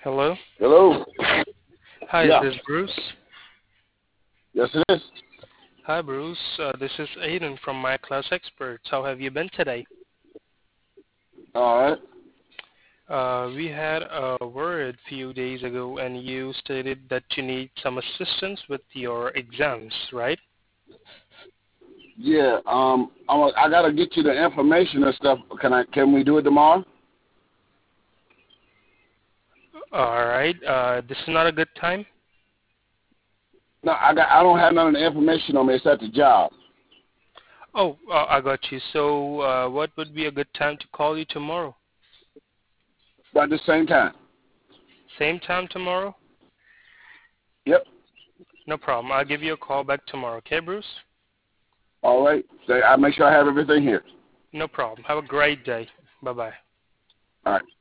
Hello. Hello? Hi, is Yeah. this Bruce? Yes, it is. Hi, Bruce. This is Aiden from My Class Experts. How have you been today? All right. We had a word a few days ago, and you stated that you need some assistance with your exams, right? Yeah. I gotta get you the information and stuff. Can we do it tomorrow? All right. This is not a good time. No, I don't have none of the information on me. It's at the job. Oh, I got you. So, what would be a good time to call you tomorrow? But at the same time. Same time tomorrow? Yep. No problem. I'll give you a call back tomorrow. Okay, Bruce? All right. I make sure I have everything here. No problem. Have a great day. Bye bye. All right.